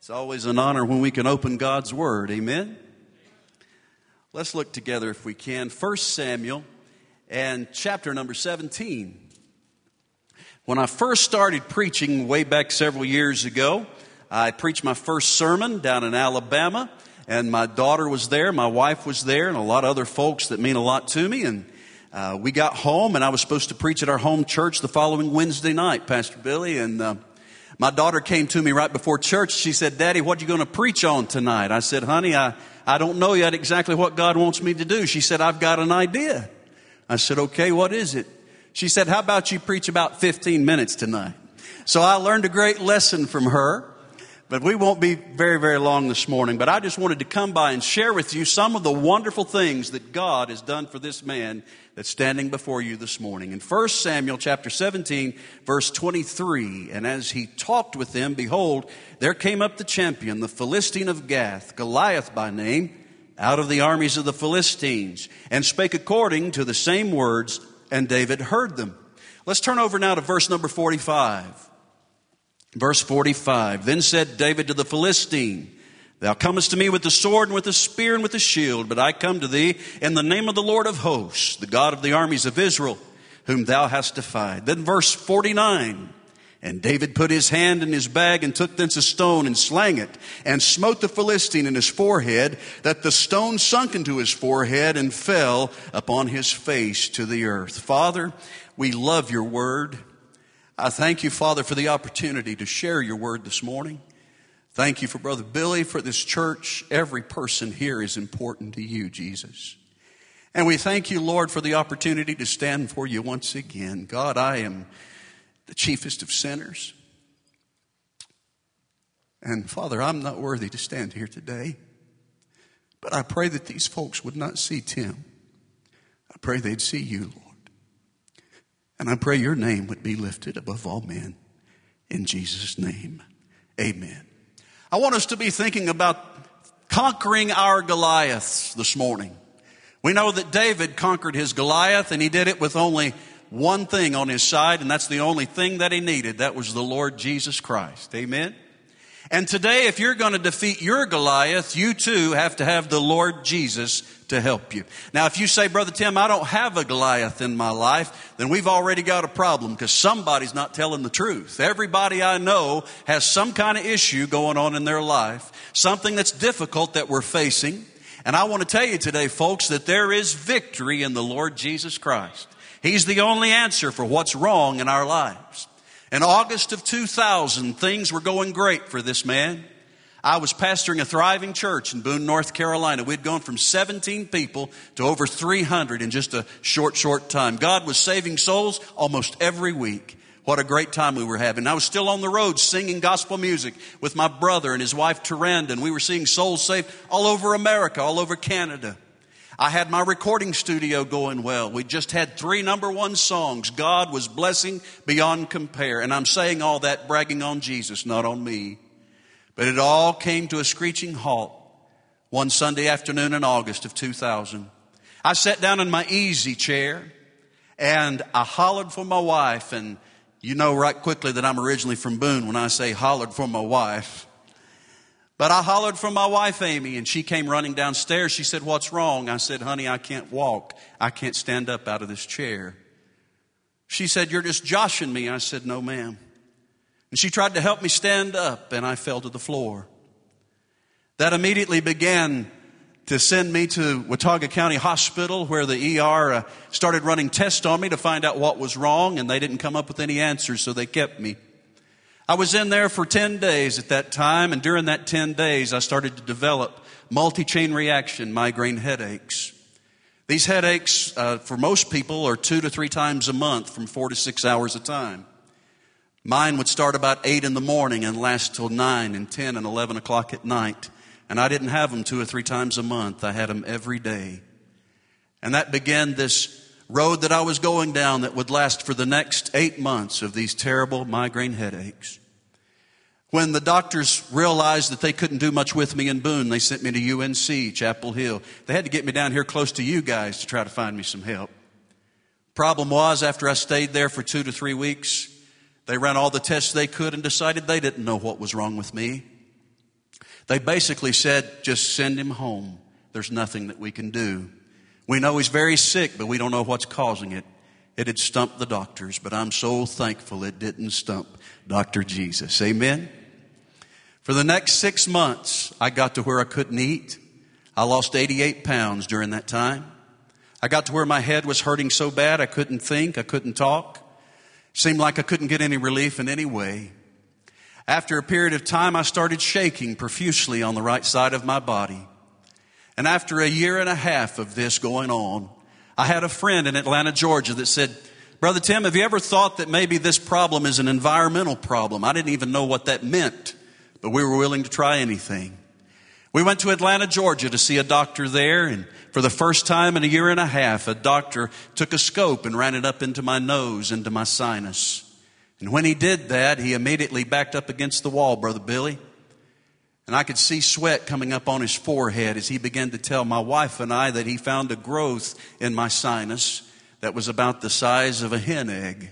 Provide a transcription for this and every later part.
It's always an honor when we can open God's Word. Amen? Let's look together if we can. 1 Samuel and chapter number 17. When I first started preaching way back several years ago, I preached my first sermon down in Alabama, and my daughter was there, my wife was there, and a lot of other folks that mean a lot to me. And we got home, and I was supposed to preach at our home church the following Wednesday night, Pastor Billy, and my daughter came to me right before church. She said, "Daddy, what are you going to preach on tonight?" I said, "Honey, I don't know yet exactly what God wants me to do." She said, "I've got an idea." I said, "Okay, what is it?" She said, "How about you preach about 15 minutes tonight?" So I learned a great lesson from her. But we won't be very, very long this morning. But I just wanted to come by and share with you some of the wonderful things that God has done for this man that's standing before you this morning. In 1 Samuel chapter 17, verse 23, "And as he talked with them, behold, there came up the champion, the Philistine of Gath, Goliath by name, out of the armies of the Philistines, and spake according to the same words, and David heard them." Let's turn over now to verse number 45. Verse 45, "Then said David to the Philistine, Thou comest to me with the sword and with the spear and with the shield, but I come to thee in the name of the Lord of hosts, the God of the armies of Israel, whom thou hast defied." Then verse 49, "And David put his hand in his bag and took thence a stone and slang it, and smote the Philistine in his forehead, that the stone sunk into his forehead and fell upon his face to the earth." Father, we love your word. I thank you, Father, for the opportunity to share your word this morning. Thank you for Brother Billy, for this church. Every person here is important to you, Jesus. And we thank you, Lord, for the opportunity to stand for you once again. God, I am the chiefest of sinners. And Father, I'm not worthy to stand here today. But I pray that these folks would not see Tim. I pray they'd see you, Lord. And I pray your name would be lifted above all men. In Jesus' name, amen. I want us to be thinking about conquering our Goliaths this morning. We know that David conquered his Goliath, and he did it with only one thing on his side, and that's the only thing that he needed. That was the Lord Jesus Christ. Amen? And today, if you're going to defeat your Goliath, you too have to have the Lord Jesus to help you. Now, if you say, "Brother Tim, I don't have a Goliath in my life," then we've already got a problem, because somebody's not telling the truth. Everybody I know has some kind of issue going on in their life, something that's difficult that we're facing. And I want to tell you today, folks, that there is victory in the Lord Jesus Christ. He's the only answer for what's wrong in our lives. In August of 2000, things were going great for this man. I was pastoring a thriving church in Boone, North Carolina. We'd gone from 17 people to over 300 in just a short time. God was saving souls almost every week. What a great time we were having. I was still on the road singing gospel music with my brother and his wife, Taranda, and we were seeing souls saved all over America, all over Canada. I had my recording studio going well. We just had 3 number 1 songs. God was blessing beyond compare. And I'm saying all that bragging on Jesus, not on me. But it all came to a screeching halt one Sunday afternoon in August of 2000. I sat down in my easy chair and I hollered for my wife. And you know right quickly that I'm originally from Boone when I say hollered for my wife. But I hollered for my wife, Amy, and she came running downstairs. She said, "What's wrong?" I said, "Honey, I can't walk. I can't stand up out of this chair." She said, "You're just joshing me." I said, "No, ma'am." And she tried to help me stand up, and I fell to the floor. That immediately began to send me to Watauga County Hospital, where the ER started running tests on me to find out what was wrong, and they didn't come up with any answers, so they kept me. I was in there for 10 days at that time, and during that 10 days, I started to develop multi-chain reaction migraine headaches. These headaches, for most people, are 2 to 3 times a month from 4 to 6 hours a time. Mine would start about 8 in the morning and last till 9 and 10 and 11 o'clock at night. And I didn't have them 2 or 3 times a month. I had them every day. And that began this road that I was going down that would last for the next 8 months of these terrible migraine headaches. When the doctors realized that they couldn't do much with me in Boone, they sent me to UNC, Chapel Hill. They had to get me down here close to you guys to try to find me some help. Problem was, after I stayed there for 2 to 3 weeks, they ran all the tests they could and decided they didn't know what was wrong with me. They basically said, just send him home. There's nothing that we can do. We know he's very sick, but we don't know what's causing it. It had stumped the doctors, but I'm so thankful it didn't stump Dr. Jesus. Amen? For the next 6 months, I got to where I couldn't eat. I lost 88 pounds during that time. I got to where my head was hurting so bad I couldn't think, I couldn't talk. It seemed like I couldn't get any relief in any way. After a period of time, I started shaking profusely on the right side of my body. And after a year and a half of this going on, I had a friend in Atlanta, Georgia that said, Brother Tim, have you ever thought that maybe this problem is an environmental problem? I didn't even know what that meant, but we were willing to try anything. We went to Atlanta, Georgia to see a doctor there, and for the first time in a year and a half, a doctor took a scope and ran it up into my nose, into my sinus. And when he did that, he immediately backed up against the wall, Brother Billy. And I could see sweat coming up on his forehead as he began to tell my wife and I that he found a growth in my sinus that was about the size of a hen egg.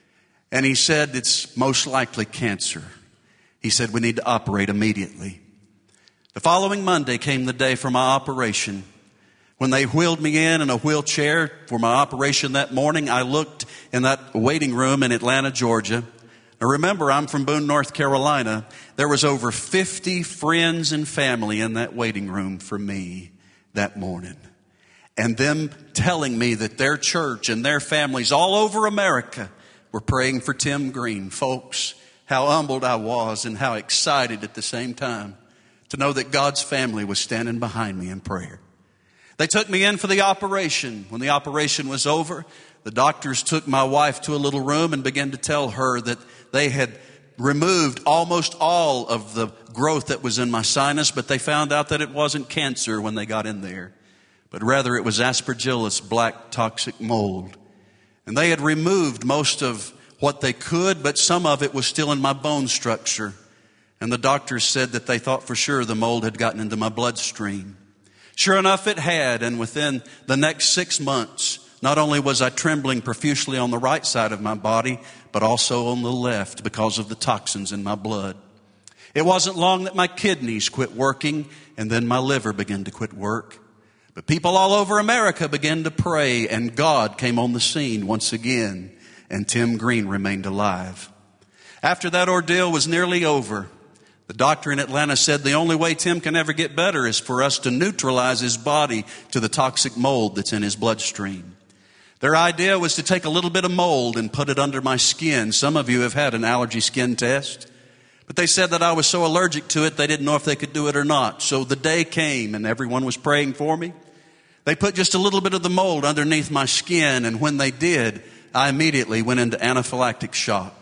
And he said, it's most likely cancer. He said, we need to operate immediately. The following Monday came the day for my operation. When they wheeled me in a wheelchair for my operation that morning, I looked in that waiting room in Atlanta, Georgia. Now remember, I'm from Boone, North Carolina. There was over 50 friends and family in that waiting room for me that morning. And them telling me that their church and their families all over America were praying for Tim Green. Folks, how humbled I was and how excited at the same time to know that God's family was standing behind me in prayer. They took me in for the operation. When the operation was over, the doctors took my wife to a little room and began to tell her that they had removed almost all of the growth that was in my sinus, but they found out that it wasn't cancer when they got in there, but rather it was Aspergillus, black toxic mold. And they had removed most of what they could, but some of it was still in my bone structure. And the doctors said that they thought for sure the mold had gotten into my bloodstream. Sure enough, it had, and within the next 6 months, not only was I trembling profusely on the right side of my body, but also on the left because of the toxins in my blood. It wasn't long that my kidneys quit working, and then my liver began to quit work. But people all over America began to pray, and God came on the scene once again, and Tim Green remained alive. After that ordeal was nearly over, the doctor in Atlanta said the only way Tim can ever get better is for us to neutralize his body to the toxic mold that's in his bloodstream. Their idea was to take a little bit of mold and put it under my skin. Some of you have had an allergy skin test. But they said that I was so allergic to it, they didn't know if they could do it or not. So the day came and everyone was praying for me. They put just a little bit of the mold underneath my skin, and when they did, I immediately went into anaphylactic shock.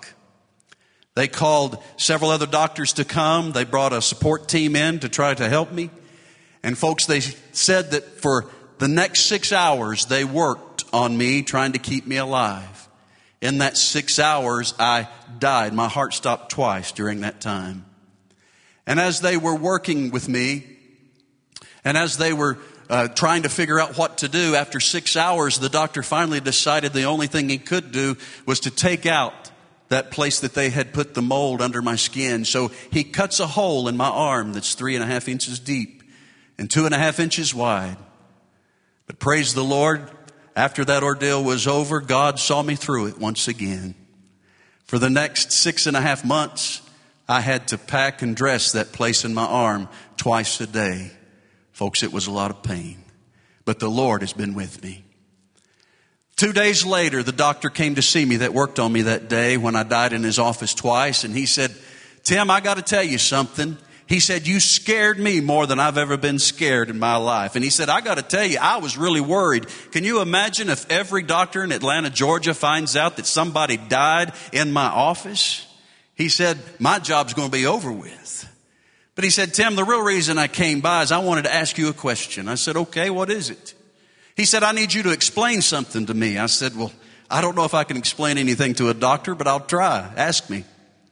They called several other doctors to come. They brought a support team in to try to help me. And folks, they said that for the next 6 hours, they worked on me trying to keep me alive. In that 6 hours, I died. My heart stopped twice during that time. And as they were working with me, and as they were trying to figure out what to do, after 6 hours, the doctor finally decided the only thing he could do was to take out that place that they had put the mold under my skin. So he cuts a hole in my arm that's 3.5 inches deep and 2.5 inches wide. But praise the Lord, after that ordeal was over, God saw me through it once again. For the next 6.5 months, I had to pack and dress that place in my arm twice a day. Folks, it was a lot of pain, but the Lord has been with me. 2 days later, the doctor came to see me that worked on me that day when I died in his office twice. And he said, Tim, I got to tell you something. He said, you scared me more than I've ever been scared in my life. And he said, I got to tell you, I was really worried. Can you imagine if every doctor in Atlanta, Georgia finds out that somebody died in my office? He said, my job's going to be over with. But he said, Tim, the real reason I came by is I wanted to ask you a question. I said, okay, what is it? He said, I need you to explain something to me. I said, well, I don't know if I can explain anything to a doctor, but I'll try. Ask me.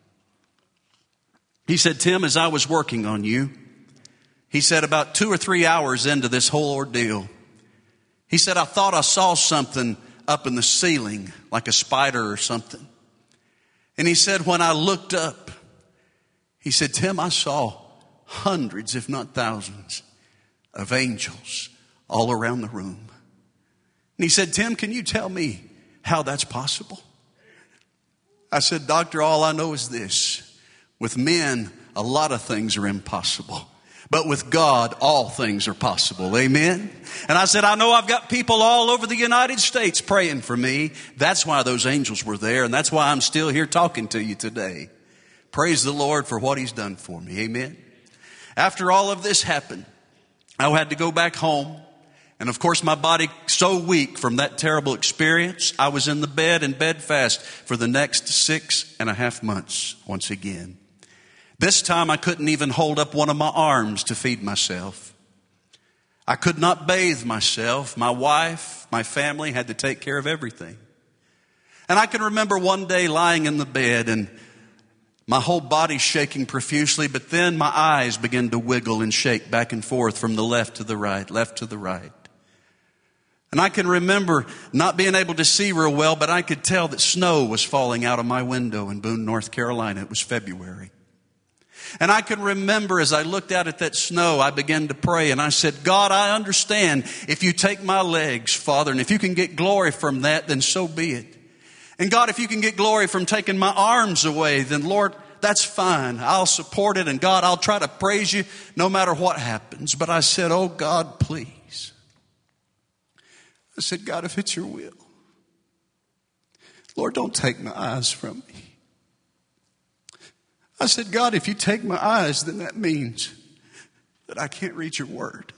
He said, Tim, as I was working on you, he said about 2 or 3 hours into this whole ordeal, he said, I thought I saw something up in the ceiling, like a spider or something. And he said, when I looked up, he said, Tim, I saw hundreds, if not thousands, of angels all around the room. And he said, Tim, can you tell me how that's possible? I said, Doctor, all I know is this. With men, a lot of things are impossible. But with God, all things are possible. Amen? And I said, I know I've got people all over the United States praying for me. That's why those angels were there. And that's why I'm still here talking to you today. Praise the Lord for what He's done for me. Amen? After all of this happened, I had to go back home. And of course, my body so weak from that terrible experience, I was in the bed and bedfast for the next 6.5 months once again. This time I couldn't even hold up one of my arms to feed myself. I could not bathe myself. My wife, my family had to take care of everything. And I can remember one day lying in the bed and my whole body shaking profusely, but then my eyes began to wiggle and shake back and forth from the left to the right, left to the right. And I can remember not being able to see real well, but I could tell that snow was falling out of my window in Boone, North Carolina. It was February. And I can remember as I looked out at that snow, I began to pray and I said, God, I understand if you take my legs, Father, and if you can get glory from that, then so be it. And God, if you can get glory from taking my arms away, then Lord, that's fine. I'll support it. And God, I'll try to praise you no matter what happens. But I said, oh God, please. I said, God, if it's your will, Lord, don't take my eyes from me. I said, God, if you take my eyes, then that means that I can't read your word.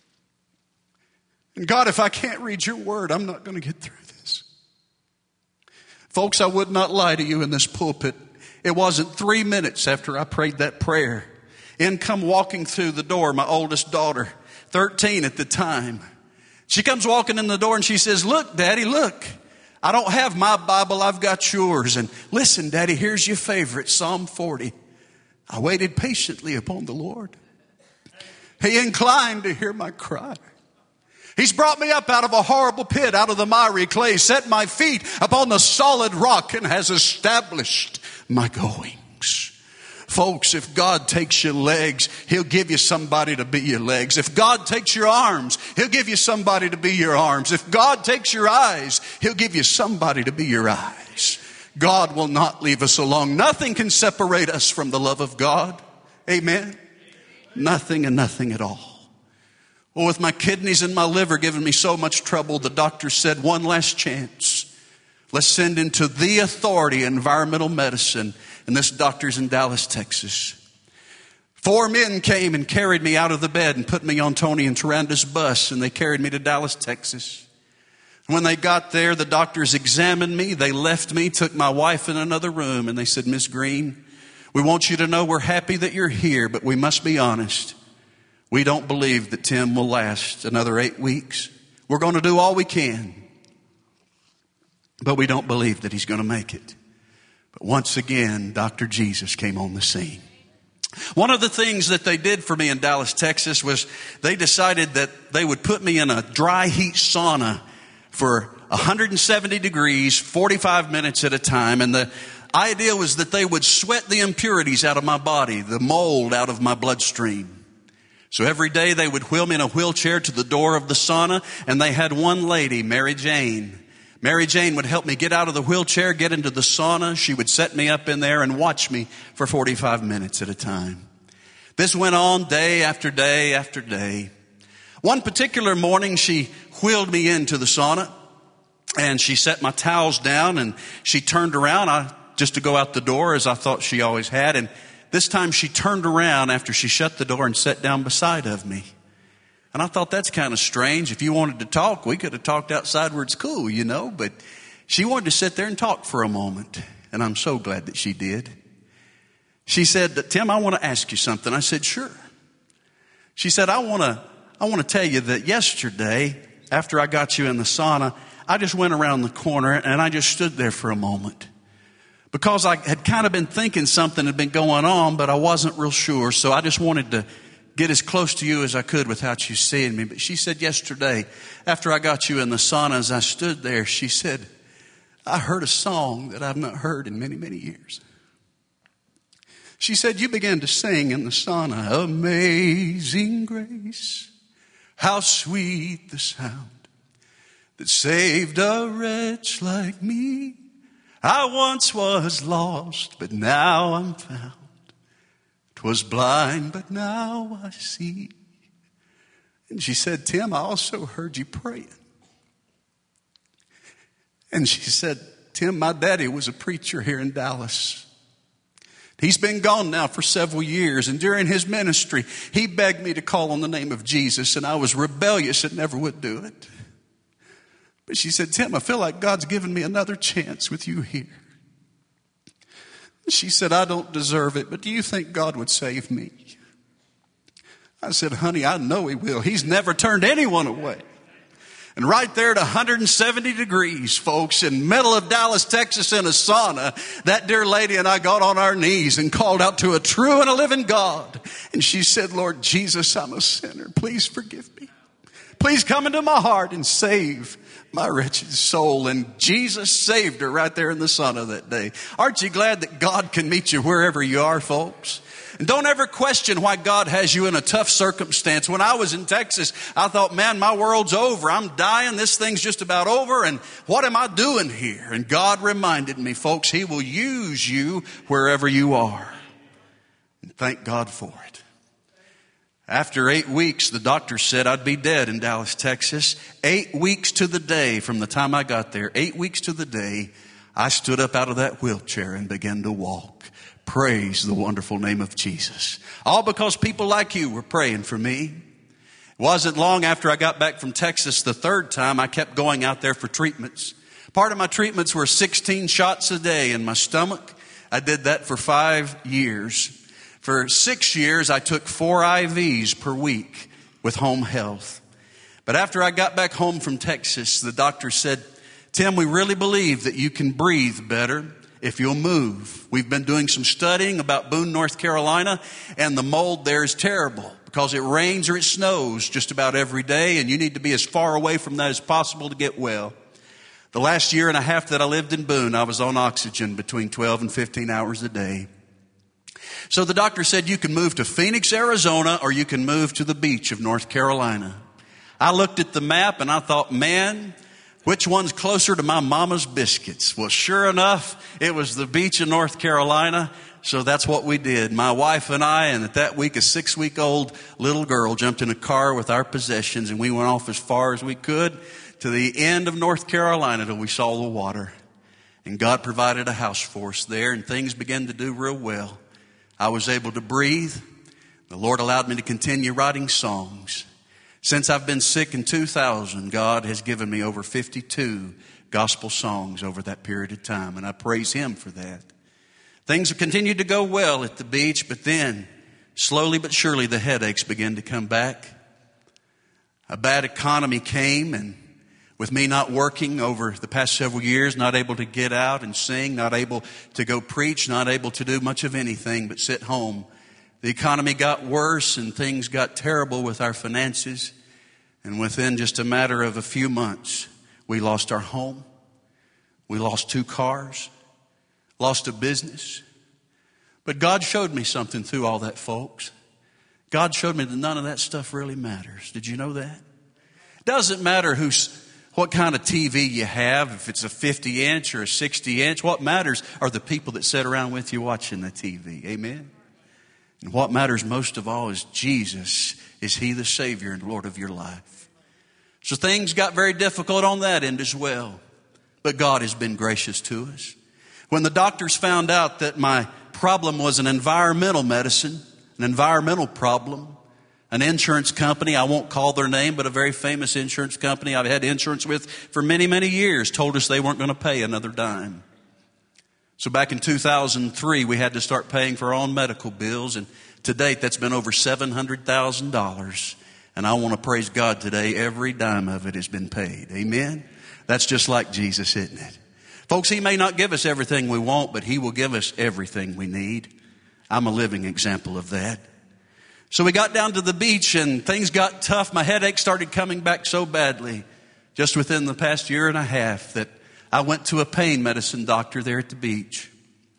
And God, if I can't read your word, I'm not going to get through this. Folks, I would not lie to you in this pulpit. It wasn't 3 minutes after I prayed that prayer. In come walking through the door, my oldest daughter, 13 at the time. She comes walking in the door and she says, look, Daddy, look. I don't have my Bible, I've got yours. And listen, Daddy, here's your favorite, Psalm 40. I waited patiently upon the Lord. He inclined to hear my cry. He's brought me up out of a horrible pit, out of the miry clay, set my feet upon the solid rock, and has established my goings. Folks, if God takes your legs, He'll give you somebody to be your legs. If God takes your arms, He'll give you somebody to be your arms. If God takes your eyes, He'll give you somebody to be your eyes. God will not leave us alone. Nothing can separate us from the love of God. Amen? Nothing and nothing at all. Well, with my kidneys and my liver giving me so much trouble, the doctor said, one last chance. Let's send into the authority in environmental medicine. And this doctor's in Dallas, Texas. 4 men came and carried me out of the bed and put me on Tony and Taranda's bus. And they carried me to Dallas, Texas. And when they got there, the doctors examined me. They left me, took my wife in another room. And they said, Miss Green, we want you to know we're happy that you're here. But we must be honest. We don't believe that Tim will last another 8 weeks. We're going to do all we can. But we don't believe that he's going to make it. But once again, Dr. Jesus came on the scene. One of the things that they did for me in Dallas, Texas was they decided that they would put me in a dry heat sauna for 170 degrees, 45 minutes at a time. And the idea was that they would sweat the impurities out of my body, the mold out of my bloodstream. So every day they would wheel me in a wheelchair to the door of the sauna, and they had one lady, Mary Jane. Mary Jane would help me get out of the wheelchair, get into the sauna. She would set me up in there and watch me for 45 minutes at a time. This went on day after day after day. One particular morning, she wheeled me into the sauna, and she set my towels down, and she turned around just to go out the door, as I thought she always had. And this time she turned around after she shut the door and sat down beside of me. And I thought, that's kind of strange. If you wanted to talk, we could have talked outside where it's cool, you know. But she wanted to sit there and talk for a moment. And I'm so glad that she did. She said, Tim, I want to ask you something. I said, sure. She said, I want to tell you that yesterday, after I got you in the sauna, I just went around the corner and I just stood there for a moment. Because I had kind of been thinking something had been going on, but I wasn't real sure. So I just wanted to get as close to you as I could without you seeing me. But she said yesterday, after I got you in the sauna, as I stood there, she said, I heard a song that I've not heard in many, many years. She said, you began to sing in the sauna, Amazing Grace, how sweet the sound that saved a wretch like me. I once was lost, but now I'm found. 'Twas blind, but now I see. And she said, Tim, I also heard you praying. And she said, Tim, my daddy was a preacher here in Dallas. He's been gone now for several years, and during his ministry, he begged me to call on the name of Jesus, and I was rebellious and never would do it. But she said, Tim, I feel like God's given me another chance with you here. She said, I don't deserve it, but do you think God would save me? I said, honey, I know he will. He's never turned anyone away. And right there at 170 degrees, folks, in the middle of Dallas, Texas, in a sauna, that dear lady and I got on our knees and called out to a true and a living God. And she said, Lord Jesus, I'm a sinner. Please forgive me. Please come into my heart and save my wretched soul. And Jesus saved her right there in the sauna that day. Aren't you glad that God can meet you wherever you are, folks? And don't ever question why God has you in a tough circumstance. When I was in Texas, I thought, man, my world's over. I'm dying. This thing's just about over. And what am I doing here? And God reminded me, folks, he will use you wherever you are. And thank God for it. After 8 weeks, the doctor said I'd be dead in Dallas, Texas. 8 weeks to the day from the time I got there, 8 weeks to the day, I stood up out of that wheelchair and began to walk. Praise the wonderful name of Jesus. All because people like you were praying for me. It wasn't long after I got back from Texas the third time, I kept going out there for treatments. Part of my treatments were 16 shots a day in my stomach. I did that for 5 years. For 6 years, I took 4 IVs per week with home health. But after I got back home from Texas, the doctor said, Tim, we really believe that you can breathe better if you'll move. We've been doing some studying about Boone, North Carolina, and the mold there is terrible because it rains or it snows just about every day, and you need to be as far away from that as possible to get well. The last year and a half that I lived in Boone, I was on oxygen between 12 and 15 hours a day. So the doctor said, you can move to Phoenix, Arizona, or you can move to the beach of North Carolina. I looked at the map and I thought, man, which one's closer to my mama's biscuits? Well, sure enough, it was the beach in North Carolina. So that's what we did. My wife and I, and at that week, a 6-week-old little girl jumped in a car with our possessions, and we went off as far as we could to the end of North Carolina till we saw the water. And God provided a house for us there, and things began to do real well. I was able to breathe. The Lord allowed me to continue writing songs. Since I've been sick in 2000, God has given me over 52 gospel songs over that period of time, and I praise Him for that. Things have continued to go well at the beach, but then, slowly but surely, the headaches began to come back. A bad economy came, and with me not working over the past several years, not able to get out and sing, not able to go preach, not able to do much of anything but sit home, the economy got worse and things got terrible with our finances. And within just a matter of a few months, we lost our home. We lost 2 cars, lost a business. But God showed me something through all that, folks. God showed me that none of that stuff really matters. Did you know that? It doesn't matter what kind of TV you have, if it's a 50-inch or a 60-inch. What matters are the people that sit around with you watching the TV. Amen? And what matters most of all is Jesus. Is He the Savior and Lord of your life? So things got very difficult on that end as well. But God has been gracious to us. When the doctors found out that my problem was an environmental medicine, an environmental problem, an insurance company, I won't call their name, but a very famous insurance company I've had insurance with for many, many years, told us they weren't going to pay another dime. So back in 2003, we had to start paying for our own medical bills. And to date, that's been over $700,000. And I want to praise God today. Every dime of it has been paid. Amen? That's just like Jesus, isn't it? Folks, He may not give us everything we want, but He will give us everything we need. I'm a living example of that. So we got down to the beach and things got tough. My headache started coming back so badly just within the past year and a half that I went to a pain medicine doctor there at the beach.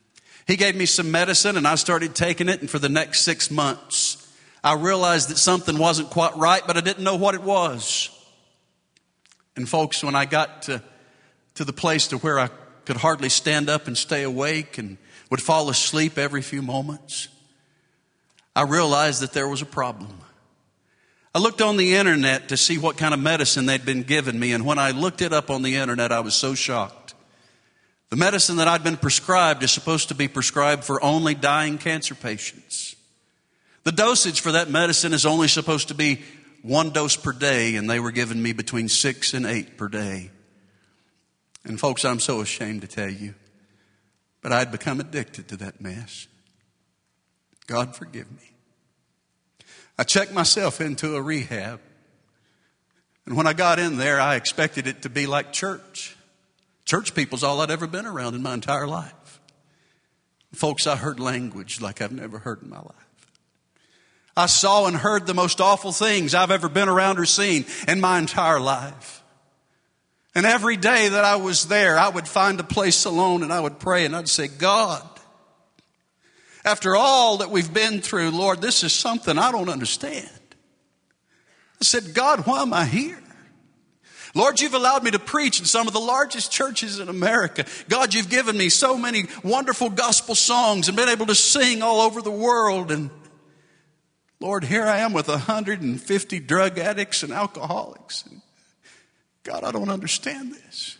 He gave me some medicine and I started taking it. And for the next 6 months, I realized that something wasn't quite right, but I didn't know what it was. And folks, when I got to the place to where I could hardly stand up and stay awake and would fall asleep every few moments, I realized that there was a problem. I looked on the internet to see what kind of medicine they'd been giving me. And when I looked it up on the internet, I was so shocked. The medicine that I'd been prescribed is supposed to be prescribed for only dying cancer patients. The dosage for that medicine is only supposed to be 1 dose per day, and they were giving me between 6 and 8 per day. And folks, I'm so ashamed to tell you, but I'd become addicted to that mess. God forgive me. I checked myself into a rehab. And when I got in there, I expected it to be like church. Church people's all I'd ever been around in my entire life. Folks, I heard language like I've never heard in my life. I saw and heard the most awful things I've ever been around or seen in my entire life. And every day that I was there, I would find a place alone and I would pray and I'd say, God, after all that we've been through, Lord, this is something I don't understand. I said, God, why am I here? Lord, you've allowed me to preach in some of the largest churches in America. God, you've given me so many wonderful gospel songs and been able to sing all over the world. And Lord, here I am with 150 drug addicts and alcoholics. And God, I don't understand this.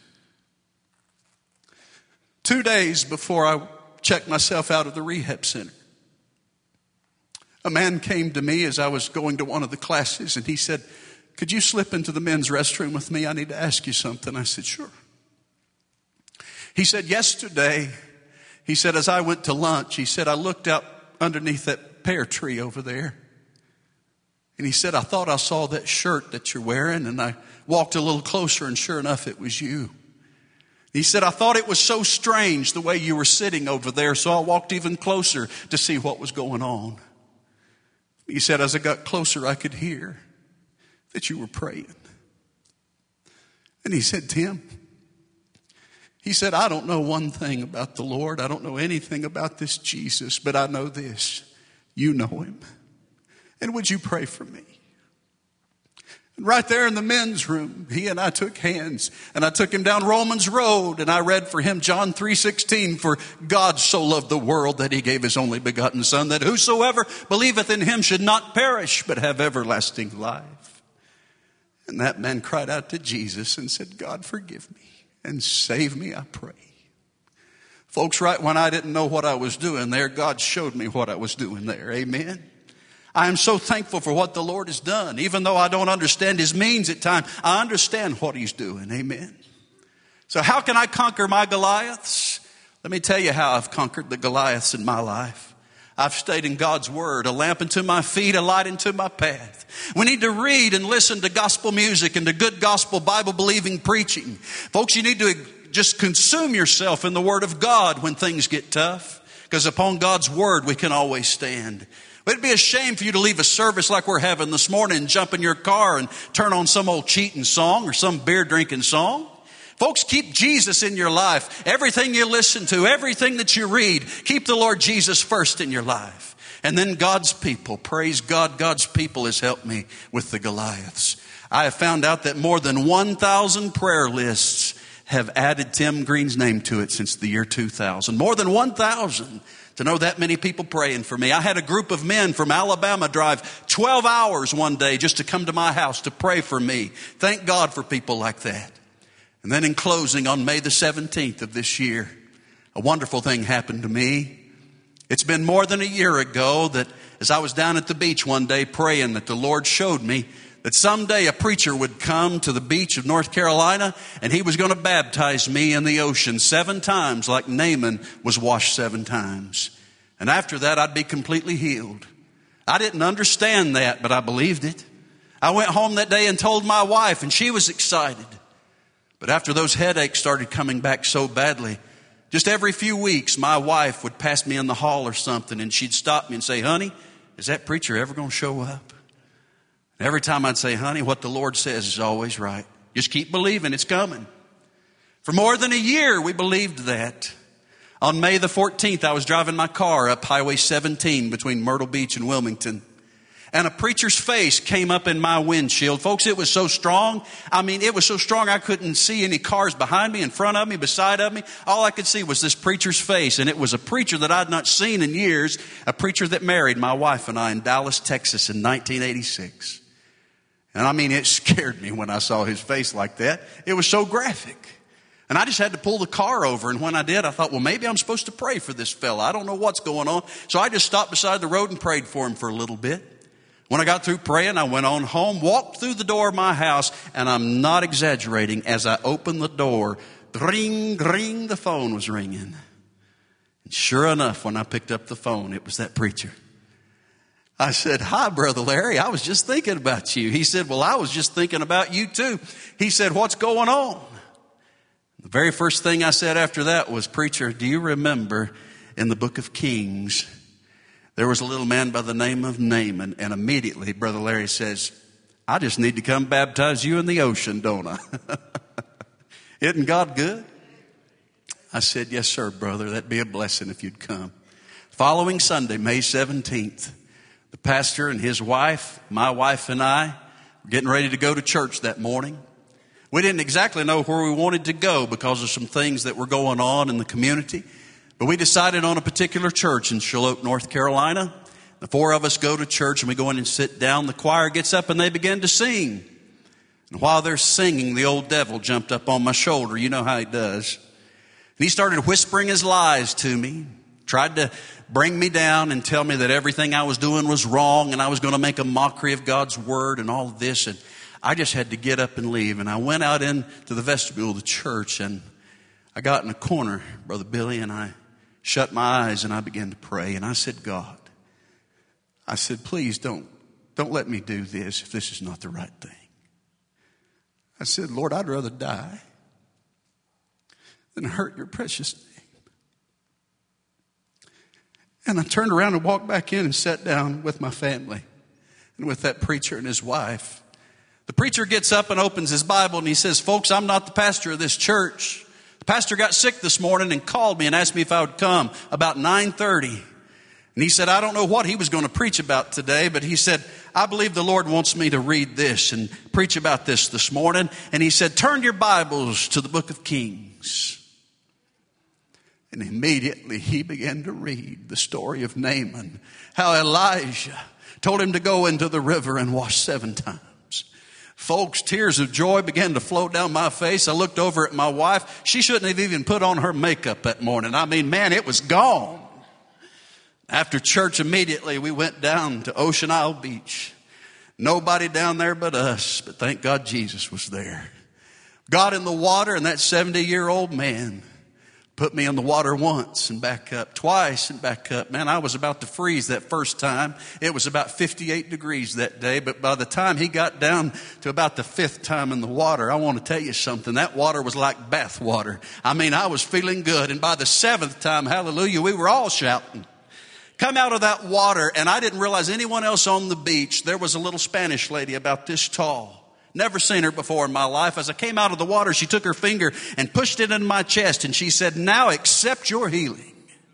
2 days before I checked myself out of the rehab center, a man came to me as I was going to one of the classes and he said, could you slip into the men's restroom with me? I need to ask you something. I said, sure. He said, yesterday, he said, as I went to lunch, he said, I looked out underneath that pear tree over there. And he said, I thought I saw that shirt that you're wearing. And I walked a little closer and sure enough, it was you. He said, I thought it was so strange the way you were sitting over there. So I walked even closer to see what was going on. He said, as I got closer, I could hear that you were praying. And he said, Tim, he said, I don't know one thing about the Lord. I don't know anything about this Jesus, but I know this. You know him. And would you pray for me? And right there in the men's room, he and I took hands and I took him down Romans Road and I read for him John 3:16, for God so loved the world that he gave his only begotten son, that whosoever believeth in him should not perish, but have everlasting life. And that man cried out to Jesus and said, God, forgive me and save me, I pray. Folks, right when I didn't know what I was doing there, God showed me what I was doing there. Amen. I am so thankful for what the Lord has done. Even though I don't understand his means at times, I understand what he's doing. Amen. So how can I conquer my Goliaths? Let me tell you how I've conquered the Goliaths in my life. I've stayed in God's word, a lamp unto my feet, a light unto my path. We need to read and listen to gospel music and to good gospel Bible-believing preaching. Folks, you need to just consume yourself in the word of God when things get tough, because upon God's word we can always stand. It'd be a shame for you to leave a service like we're having this morning and jump in your car and turn on some old cheating song or some beer drinking song. Folks, keep Jesus in your life. Everything you listen to, everything that you read, keep the Lord Jesus first in your life. And then God's people. Praise God, God's people has helped me with the Goliaths. I have found out that more than 1,000 prayer lists have added Tim Green's name to it since the year 2000. More than 1,000. To know that many people praying for me. I had a group of men from Alabama drive 12 hours one day just to come to my house to pray for me. Thank God for people like that. And then in closing, on May the 17th of this year, a wonderful thing happened to me. It's been more than a year ago that as I was down at the beach one day praying, that the Lord showed me that someday a preacher would come to the beach of North Carolina and he was going to baptize me in the ocean 7 times like Naaman was washed 7 times. And after that, I'd be completely healed. I didn't understand that, but I believed it. I went home that day and told my wife, and she was excited. But after those headaches started coming back so badly, just every few weeks, my wife would pass me in the hall or something, and she'd stop me and say, honey, is that preacher ever going to show up? And every time I'd say, honey, what the Lord says is always right. Just keep believing it's coming. For more than a year, we believed that. On May the 14th, I was driving my car up Highway 17 between Myrtle Beach and Wilmington. And a preacher's face came up in my windshield. Folks, it was so strong. I mean, it was so strong I couldn't see any cars behind me, in front of me, beside of me. All I could see was this preacher's face. And it was a preacher that I'd not seen in years, a preacher that married my wife and I in Dallas, Texas in 1986. And I mean, it scared me when I saw his face like that. It was so graphic. And I just had to pull the car over. And when I did, I thought, well, maybe I'm supposed to pray for this fella. I don't know what's going on. So I just stopped beside the road and prayed for him for a little bit. When I got through praying, I went on home, walked through the door of my house, and I'm not exaggerating. As I opened the door, ring, ring, the phone was ringing. And sure enough, when I picked up the phone, it was that preacher. I said, hi, Brother Larry. I was just thinking about you. He said, well, I was just thinking about you too. He said, what's going on? The very first thing I said after that was, preacher, do you remember in the book of Kings, there was a little man by the name of Naaman, and immediately Brother Larry says, I just need to come baptize you in the ocean, don't I? Isn't God good? I said, yes, sir, brother. That'd be a blessing if you'd come. Following Sunday, May 17th, the pastor and his wife, my wife and I, were getting ready to go to church that morning. We didn't exactly know where we wanted to go because of some things that were going on in the community. But we decided on a particular church in Charlotte, North Carolina. The four of us go to church and we go in and sit down. The choir gets up and they begin to sing. And while they're singing, the old devil jumped up on my shoulder. You know how he does. And he started whispering his lies to me. Tried to bring me down and tell me that everything I was doing was wrong and I was going to make a mockery of God's word and all of this. And I just had to get up and leave. And I went out into the vestibule of the church and I got in a corner, Brother Billy, and I shut my eyes and I began to pray. And I said, God, I said, please don't let me do this if this is not the right thing. I said, Lord, I'd rather die than hurt your precious name. And I turned around and walked back in and sat down with my family and with that preacher and his wife. The preacher gets up and opens his Bible and he says, folks, I'm not the pastor of this church. The pastor got sick this morning and called me and asked me if I would come about 9:30. And he said, I don't know what he was going to preach about today, but he said, I believe the Lord wants me to read this and preach about this morning. And he said, turn your Bibles to the book of Kings. And immediately he began to read the story of Naaman, how Elijah told him to go into the river and wash 7 times. Folks, tears of joy began to flow down my face. I looked over at my wife. She shouldn't have even put on her makeup that morning. I mean, man, it was gone. After church, immediately we went down to Ocean Isle Beach. Nobody down there but us, but thank God Jesus was there. Got in the water, and that 70-year-old man put me in the water once and back up, twice and back up. Man, I was about to freeze that first time. It was about 58 degrees that day, but by the time he got down to about the 5th time in the water, I want to tell you something. That water was like bath water. I mean, I was feeling good. And by the 7th time, hallelujah, we were all shouting. Come out of that water, and I didn't realize anyone else on the beach. There was a little Spanish lady about this tall. Never seen her before in my life. As I came out of the water, she took her finger and pushed it in my chest, and she said, now accept your healing.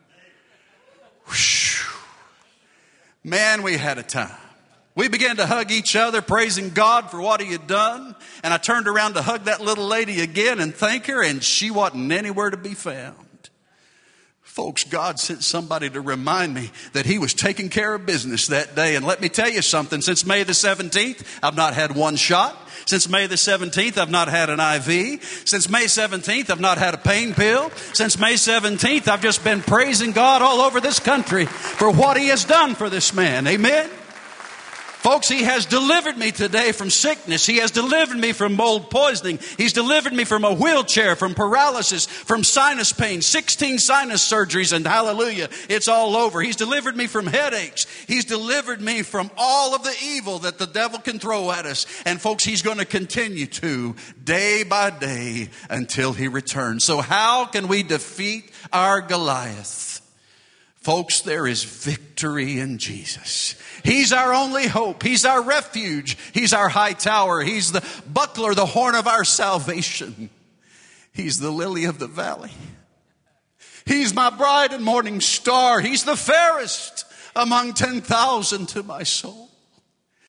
Whew. Man, we had a time. We began to hug each other, praising God for what he had done. And I turned around to hug that little lady again and thank her, and she wasn't anywhere to be found. Folks, God sent somebody to remind me that he was taking care of business that day. And let me tell you something. Since May the 17th, I've not had one shot. Since May the 17th, I've not had an IV. Since May 17th, I've not had a pain pill. Since May 17th, I've just been praising God all over this country for what he has done for this man. Amen. Folks, he has delivered me today from sickness. He has delivered me from mold poisoning. He's delivered me from a wheelchair, from paralysis, from sinus pain, 16 sinus surgeries, and hallelujah, it's all over. He's delivered me from headaches. He's delivered me from all of the evil that the devil can throw at us. And folks, he's going to continue to day by day until he returns. So how can we defeat our Goliath? Folks, there is victory in Jesus. He's our only hope. He's our refuge. He's our high tower. He's the buckler, the horn of our salvation. He's the lily of the valley. He's my bright and morning star. He's the fairest among 10,000 to my soul.